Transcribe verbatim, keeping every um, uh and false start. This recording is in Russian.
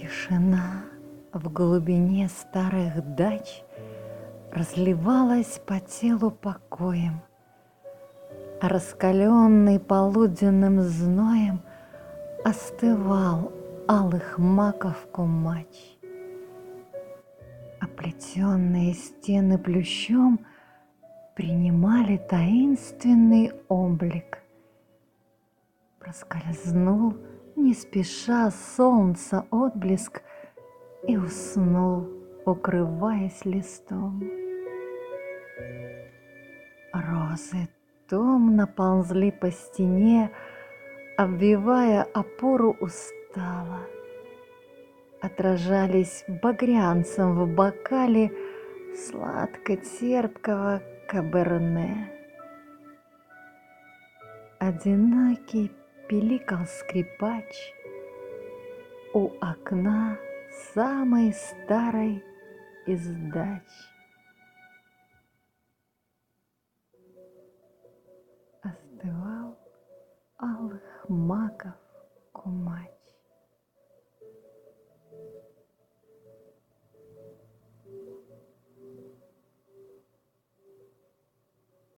Тишина в глубине старых дач разливалась по телу покоем, а раскаленный полуденным зноем остывал алых маков кумач. Оплетенные стены плющом принимали таинственный облик. Проскользнул не спеша солнца отблеск и уснул, укрываясь листом. Розы томно ползли по стене, обвивая опору устало. Отражались багрянцем в бокале сладко-терпкого каберне. Одинокий пиликал скрипач у окна самой старой из дач. Остывал алых маков кумач.